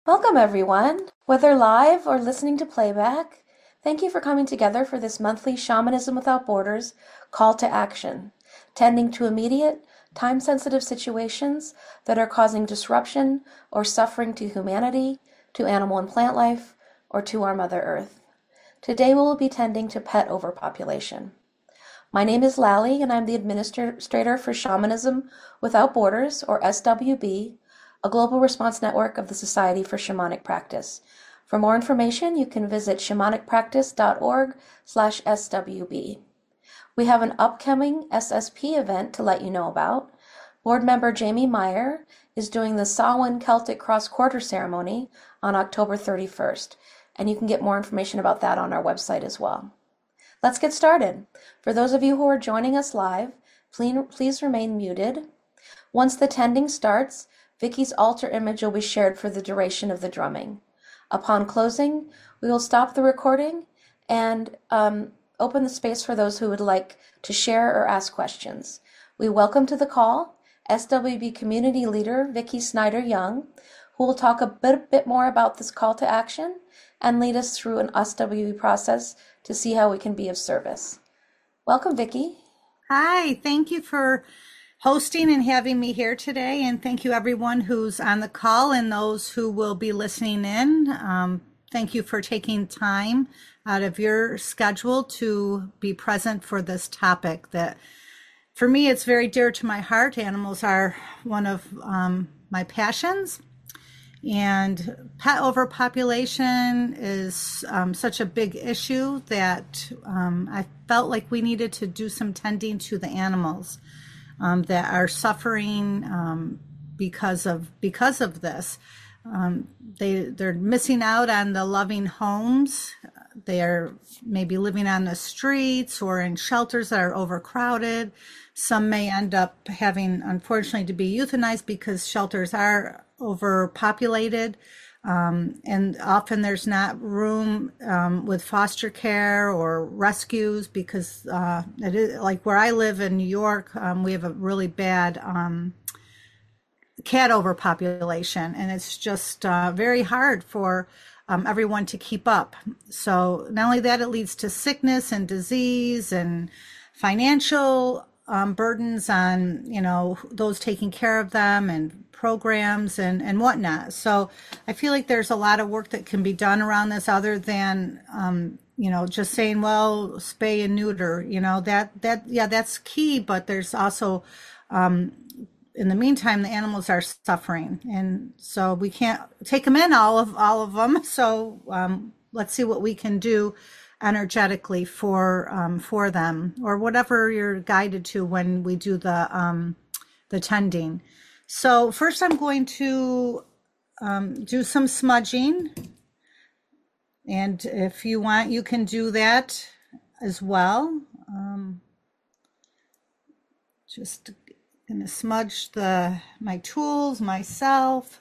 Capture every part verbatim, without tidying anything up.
Welcome, everyone. Whether live or listening to playback, thank you for coming together for this monthly Shamanism Without Borders call to action, tending to immediate, time-sensitive situations that are causing disruption or suffering to humanity, to animal and plant life, or to our Mother Earth. Today we will be tending to pet overpopulation. My name is Lally, and I'm the Administrator for Shamanism Without Borders, or S W B, a global response network of the Society for Shamanic Practice. For more information, you can visit shamanic practice dot org slash S W B. We have an upcoming S S P event to let you know about. Board member Jamie Meyer is doing the Samhain Celtic Cross Quarter Ceremony on October thirty-first, and you can get more information about that on our website as well. Let's get started. For those of you who are joining us live, please, please remain muted. Once the tending starts, Vicky's altar image will be shared for the duration of the drumming. Upon closing, we will stop the recording and um, open the space for those who would like to share or ask questions. We welcome to the call S W B Community Leader Vicky Snyder Young, who will talk a bit, bit more about this call to action and lead us through an S W B process to see how we can be of service. Welcome, Vicky. Hi, thank you for hosting and having me here today, and thank you everyone who's on the call and those who will be listening in. Um, thank you for taking time out of your schedule to be present for this topic that, for me, it's very dear to my heart. Animals are one of um, my passions, and pet overpopulation is um, such a big issue that um, I felt like we needed to do some tending to the animals Um, that are suffering um, because of because of this. Um, they they're missing out on the loving homes. They are maybe living on the streets or in shelters that are overcrowded. Some may end up having, unfortunately, to be euthanized because shelters are overpopulated. Um, and often there's not room um, with foster care or rescues because uh, it is, like where I live in New York, um, we have a really bad um, cat overpopulation, and it's just uh, very hard for um, everyone to keep up. So not only that, it leads to sickness and disease and financial um, burdens on, you know, those taking care of them and programs and, and whatnot. So I feel like there's a lot of work that can be done around this other than, um, you know, just saying, well, spay and neuter, you know, that, that, yeah, that's key, but there's also, um, in the meantime, the animals are suffering. And so we can't take them in, all of, all of them. So, um, let's see what we can do energetically for, um, for them, or whatever you're guided to when we do the, um, the tending. So first I'm going to um, do some smudging, and if you want, you can do that as well. Um, just gonna smudge the my tools myself.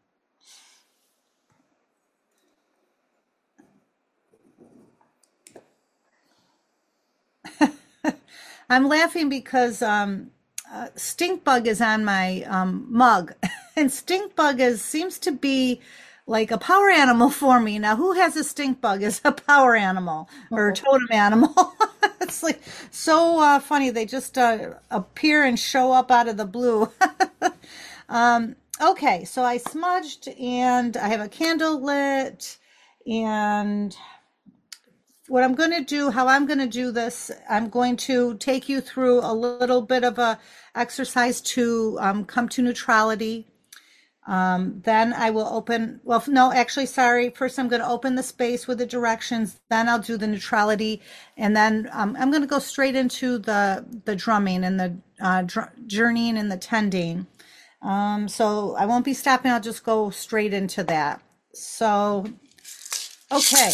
I'm laughing because um, uh, stink bug is on my um, mug, and stink bug is seems to be like a power animal for me. Now, who has a stink bug as a power animal or a totem animal? It's like so uh, funny. They just uh, appear and show up out of the blue. um, okay, so I smudged, and I have a candle lit, and what I'm going to do, how I'm going to do this, I'm going to take you through a little bit of a exercise to um, come to neutrality. Um, then I will open, well, no, actually, sorry. First, I'm going to open the space with the directions. Then I'll do the neutrality. And then um, I'm going to go straight into the, the drumming and the uh, dr- journeying and the tending. Um, so I won't be stopping. I'll just go straight into that. So, okay.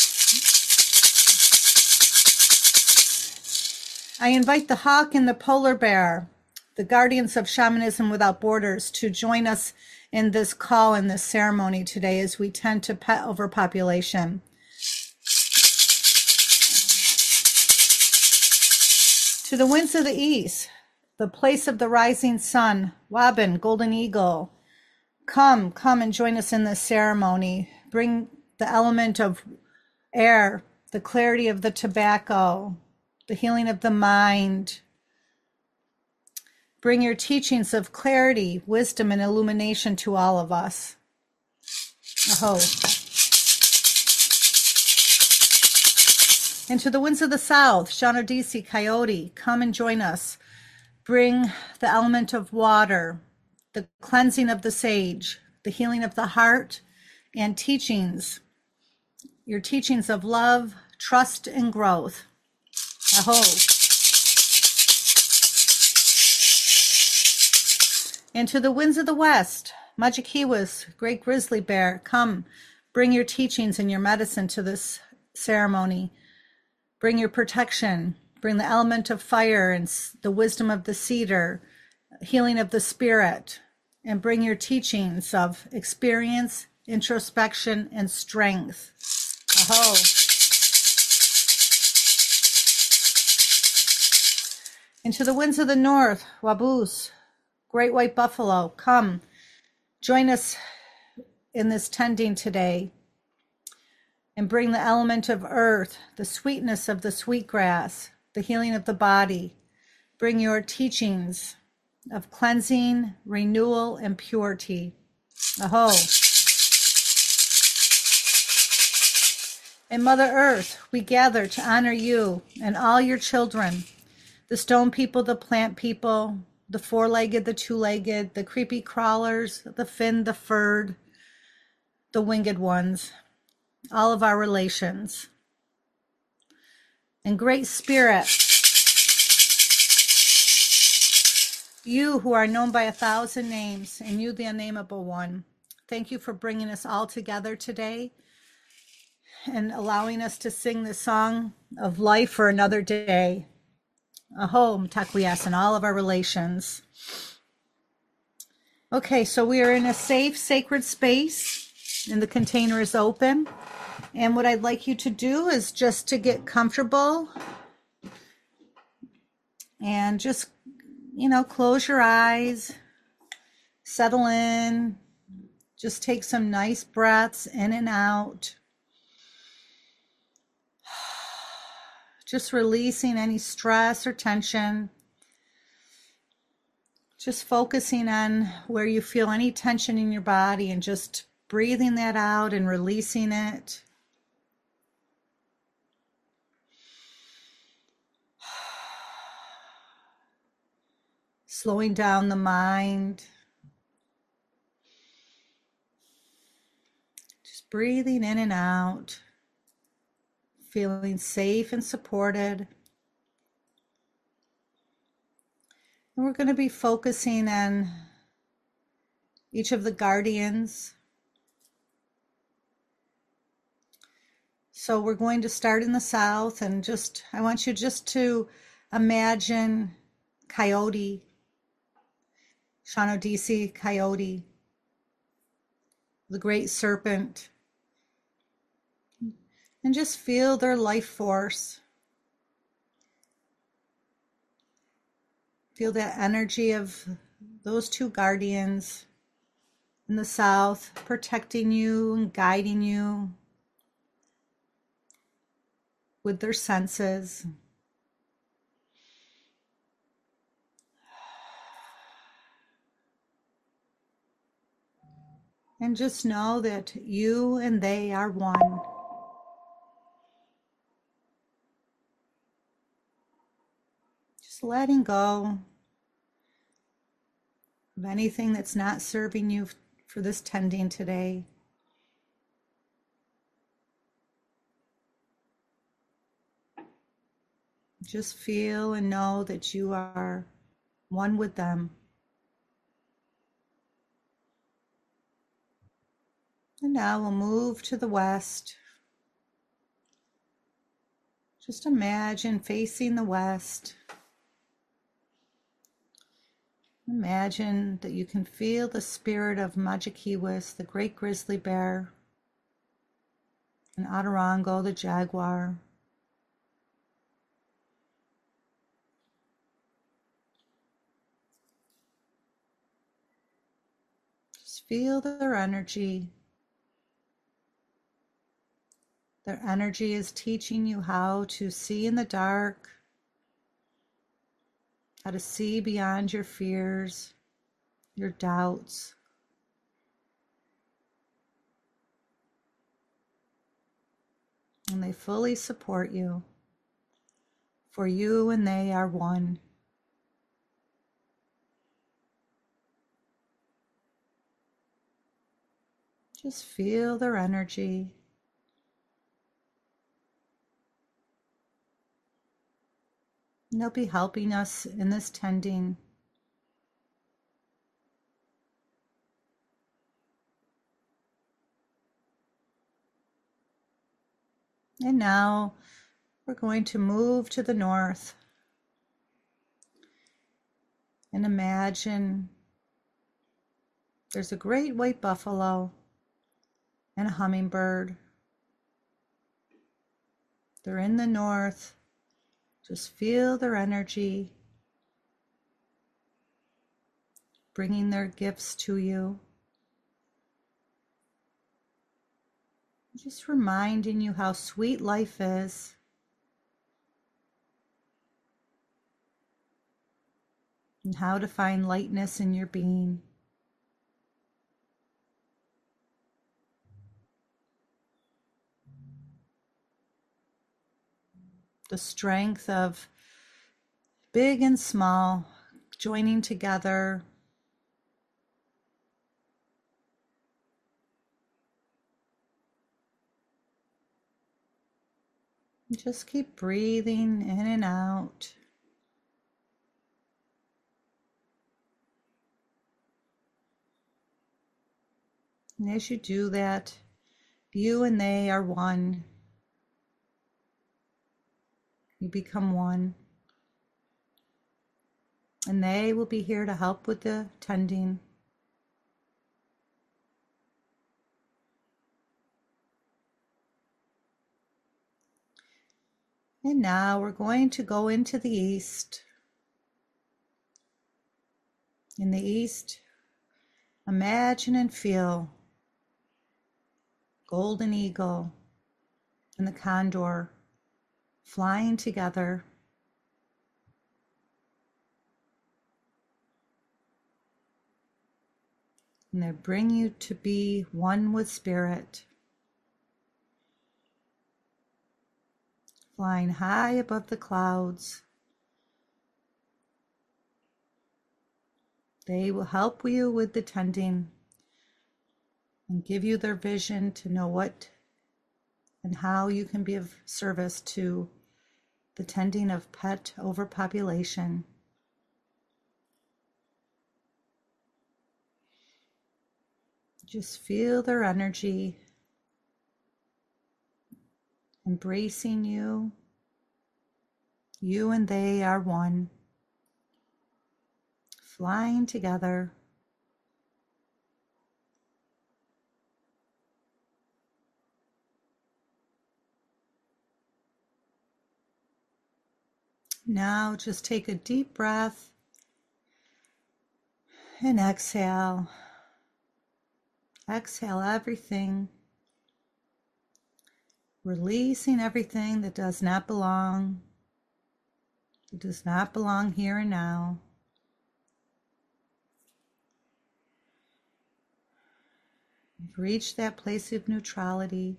I invite the hawk and the polar bear, the guardians of Shamanism Without Borders, to join us in this call, in this ceremony today as we tend to pet overpopulation. To the winds of the east, the place of the rising sun, Wabin, golden eagle, Come, come and join us in this ceremony. Bring the element of air, the clarity of the tobacco, the healing of the mind. Bring your teachings of clarity, wisdom, and illumination to all of us. Aho. And to the winds of the south, Shanodisi, Coyote, come and join us. Bring the element of water, the cleansing of the sage, the healing of the heart, and teachings, your teachings of love, trust, and growth. Aho. And to the winds of the west, Majikiwas, great grizzly bear, come, bring your teachings and your medicine to this ceremony. Bring your protection, bring the element of fire and the wisdom of the cedar, healing of the spirit, and bring your teachings of experience, introspection, and strength. Aho. Into the winds of the north, Wabus, great white buffalo, come, join us in this tending today and bring the element of earth, the sweetness of the sweetgrass, the healing of the body. Bring your teachings of cleansing, renewal, and purity. Aho. And Mother Earth, we gather to honor you and all your children, the stone people, the plant people, the four-legged, the two-legged, the creepy crawlers, the finned, the furred, the winged ones, all of our relations. And Great Spirit, you who are known by a thousand names, and you the unnameable one, thank you for bringing us all together today and allowing us to sing the song of life for another day. Aho, Mtakwiyas, and all of our relations. Okay, so we are in a safe, sacred space, and the container is open. And what I'd like you to do is just to get comfortable and just, you know, close your eyes, settle in, just take some nice breaths in and out. Just releasing any stress or tension. Just focusing on where you feel any tension in your body and just breathing that out and releasing it. Slowing down the mind. Just breathing in and out. Feeling safe and supported. And we're going to be focusing on each of the guardians. So we're going to start in the south, and just, I want you just to imagine Coyote, Shanodisi Coyote, the great serpent, and just feel their life force. Feel that energy of those two guardians in the south, protecting you and guiding you with their senses. And just know that you and they are one. Just letting go of anything that's not serving you for this tending today. Just feel and know that you are one with them. And now we'll move to the west. Just imagine facing the west. Imagine that you can feel the spirit of Majikiwas, the great grizzly bear, and Adorango, the jaguar. Just Just feel their energy. Their energy is teaching you how to see in the dark, how to see beyond your fears, your doubts. And they fully support you, for you and they are one. Just feel their energy. And they'll be helping us in this tending. And now we're going to move to the north and imagine there's a great white buffalo and a hummingbird. They're in the north. Just feel their energy, bringing their gifts to you. Just reminding you how sweet life is. And how to find lightness in your being. The strength of big and small joining together. Just keep breathing in and out. And as you do that, you and they are one. You become one. And they will be here to help with the tending. And now we're going to go into the east. In the east, imagine and feel golden eagle and the condor flying together. And they bring you to be one with spirit, flying high above the clouds. They will help you with the tending and give you their vision to know what and how you can be of service to the tending of pet overpopulation. Just feel their energy embracing you. You and they are one, flying together. Now just take a deep breath and exhale. Exhale everything, releasing everything that does not belong, that does not belong here and now. You've reached that place of neutrality.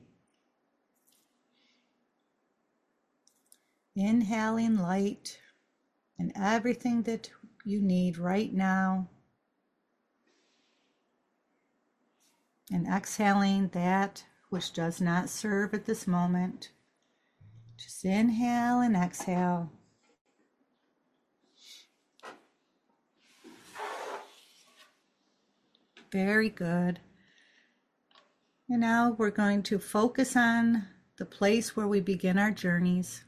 Inhaling light and everything that you need right now. And exhaling that which does not serve at this moment. Just inhale and exhale. Very good. And now we're going to focus on the place where we begin our journeys.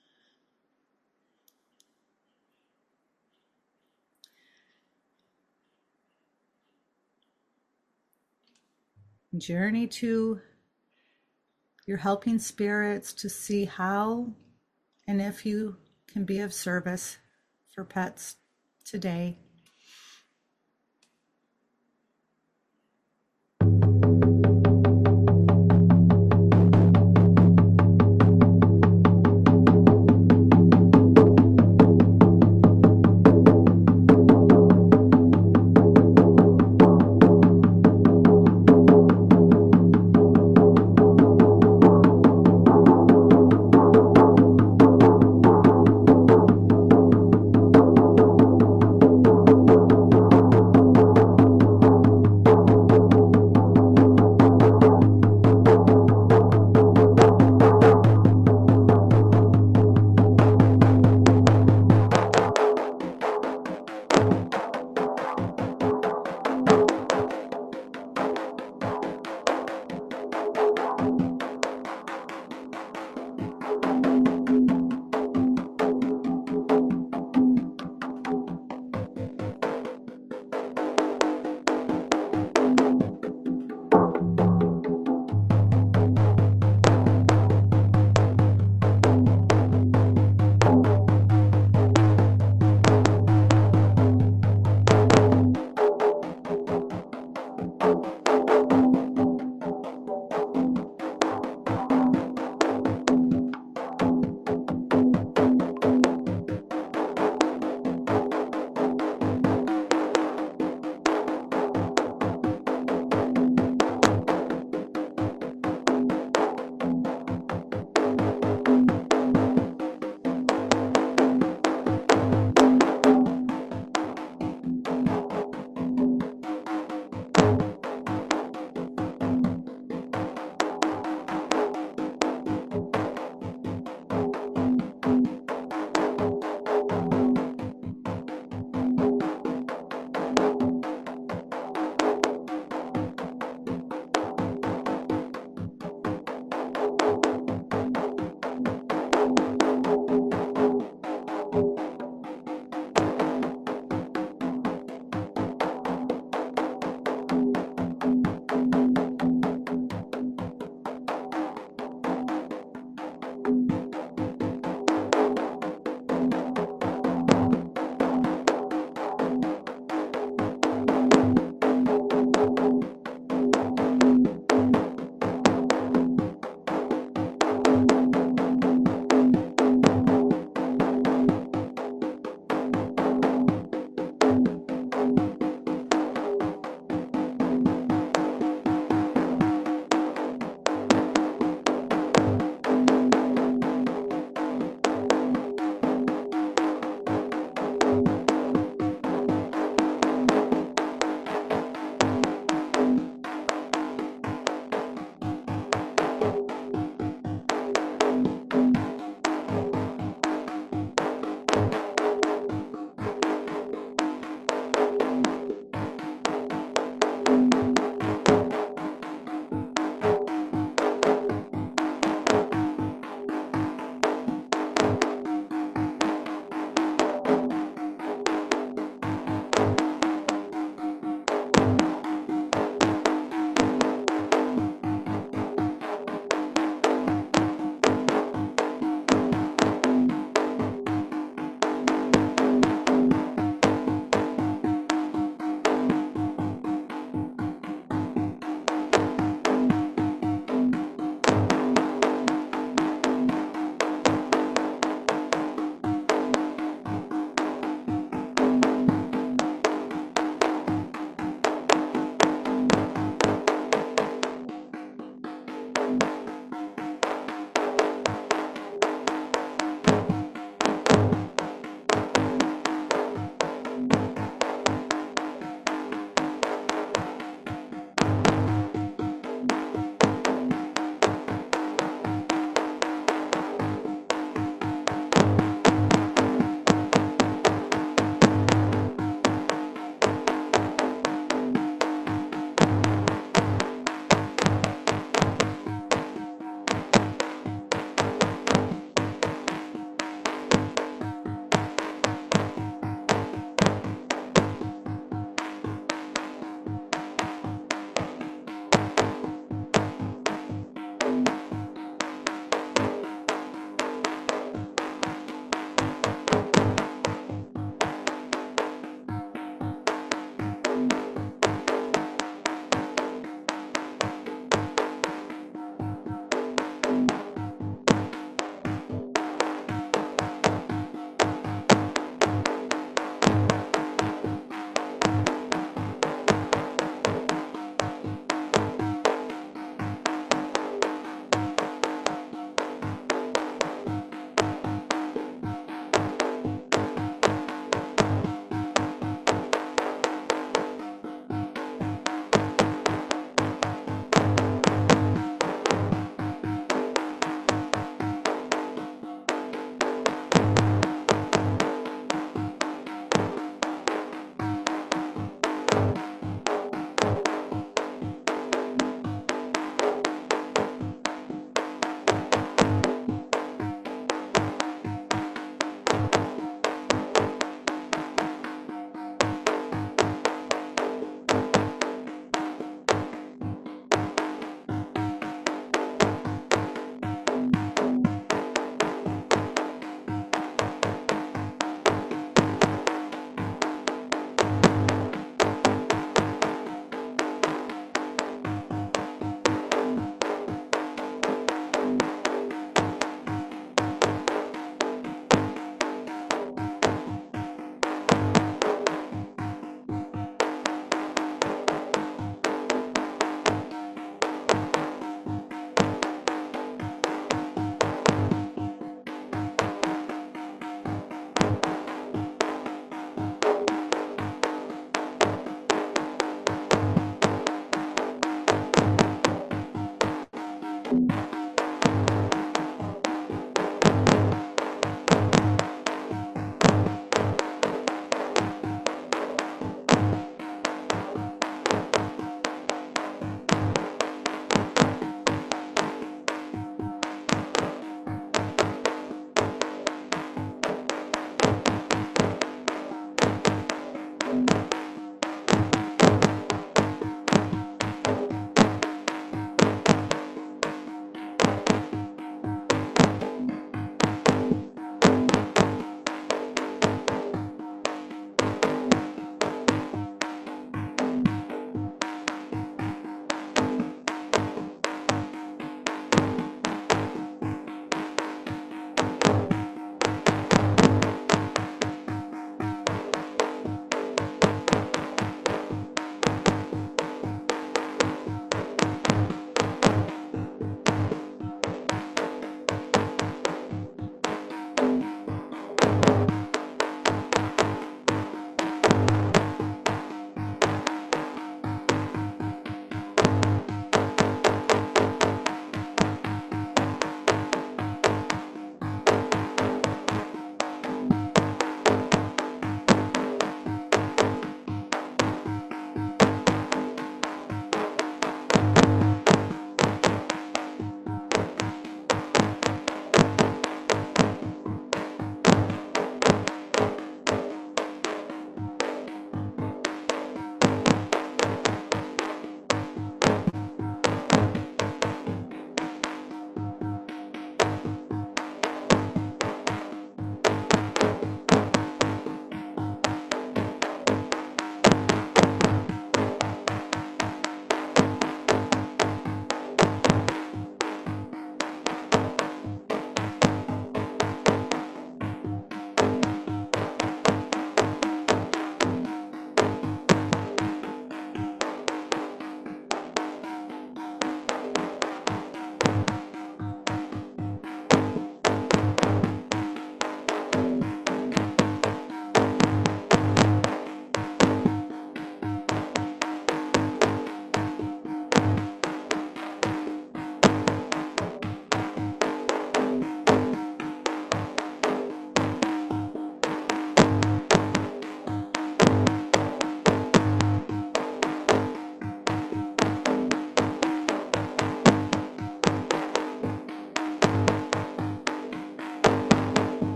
Journey to your helping spirits to see how and if you can be of service for pets today.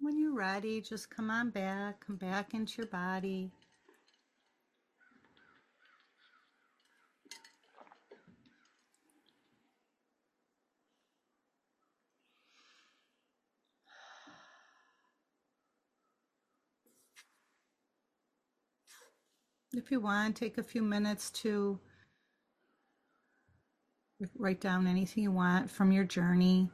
When you're ready, just come on back, come back into your body. If you want, take a few minutes to write down anything you want from your journey.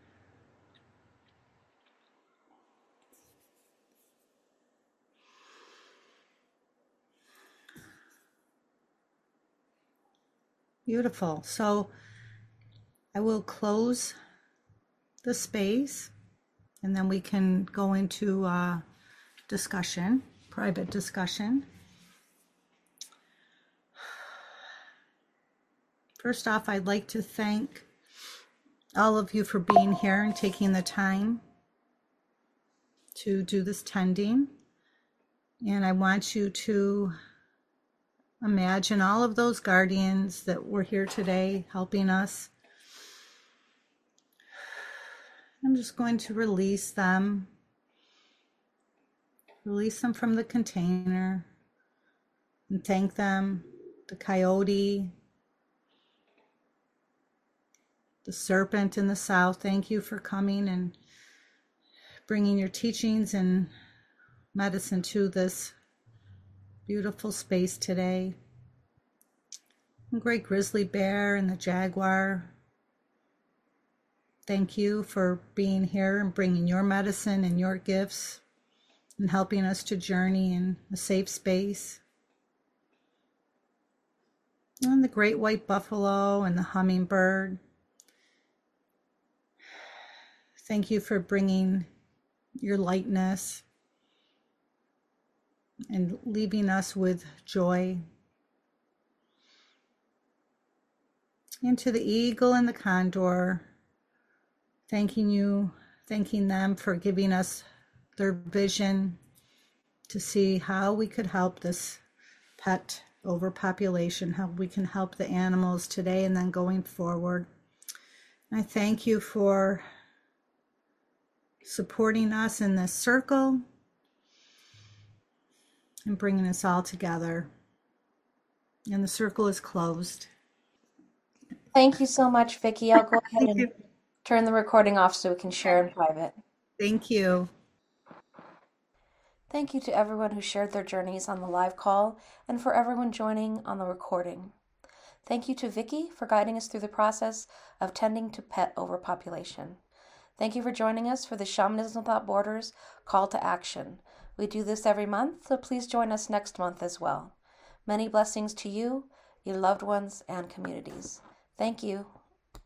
Beautiful. So I will close the space and then we can go into uh, discussion, private discussion. First off, I'd like to thank all of you for being here and taking the time to do this tending. And I want you to imagine all of those guardians that were here today helping us. I'm just going to release them. Release them from the container and thank them. The coyote, the serpent in the south, thank you for coming and bringing your teachings and medicine to this beautiful space today. And great grizzly bear and the jaguar, thank you for being here and bringing your medicine and your gifts and helping us to journey in a safe space. And the great white buffalo and the hummingbird, thank you for bringing your lightness and leaving us with joy. And to the eagle and the condor, thanking you, thanking them for giving us their vision to see how we could help this pet overpopulation, how we can help the animals today and then going forward. And I thank you for supporting us in this circle and bringing us all together. And the circle is closed. Thank you so much, Vicki. I'll go ahead and turn the recording off so we can share in private. Thank you. Thank you to everyone who shared their journeys on the live call and for everyone joining on the recording. Thank you to Vicki for guiding us through the process of tending to pet overpopulation. Thank you for joining us for the Shamanism Without Borders Call to Action. We do this every month, so please join us next month as well. Many blessings to you, your loved ones, and communities. Thank you.